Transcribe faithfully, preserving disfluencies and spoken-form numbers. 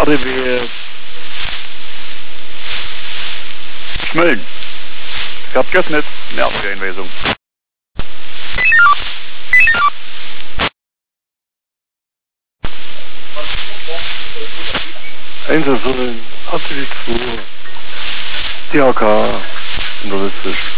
A D W Schmölln. Ich hab geöffnet. Nerveneinweisung. Einsatzsollen, A T W zwei, D H K, Journalistisch.